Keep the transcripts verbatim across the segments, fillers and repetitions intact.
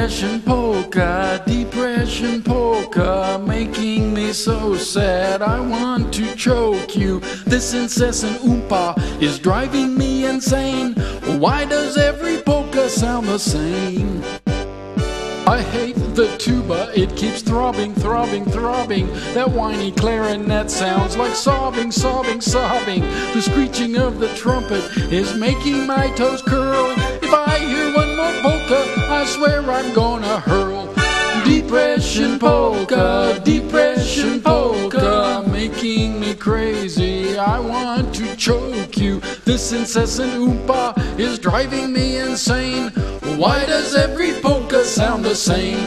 Depression polka, depression polka, making me so sad I want to choke you. This incessant oompa is driving me insane. Why does every polka sound the same? I hate the tuba, it keeps throbbing, throbbing, throbbing. That whiny clarinet sounds like sobbing, sobbing, sobbing. The screeching of the trumpet is making my toes curl. If I hear one more polka, I swear I'm gonna hurl. Depression polka, depression polka, making me crazy. I want to choke you. This incessant oompa is driving me insane. Why does every polka sound the same?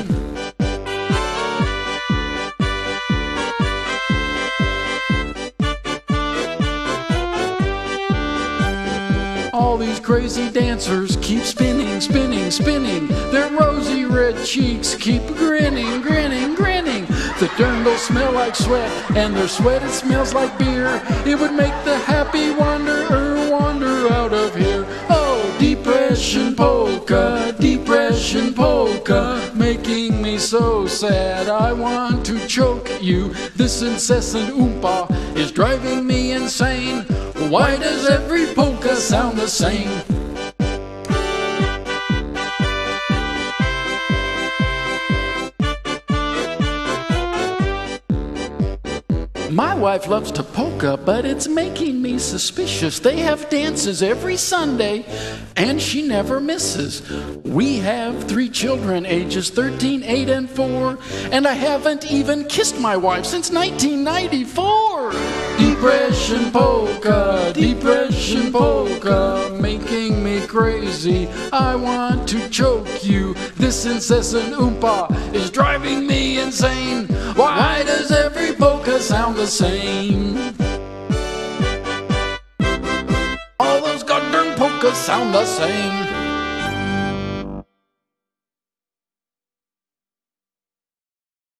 All these crazy dancers keep spinning, spinning, spinning. Their rosy red cheeks keep grinning, grinning, grinning. The dirndls smell like sweat, and their sweat it smells like beer. It would make the happy wanderer wander out of here. Oh, depression polka, depression polka, making me so sad I want to choke you. This incessant oompa is driving me insane. Why does every polka sound the same? My wife loves to polka, but it's making me suspicious. They have dances every Sunday, and she never misses. We have three children, ages thirteen, eight, and four, and I haven't even kissed my wife since nineteen ninety-four. Depression polka, depression polka, making me crazy. I want to choke you. This incessant oompa is driving me insane. Why does every polka sound the same? All those goddamn polkas sound the same.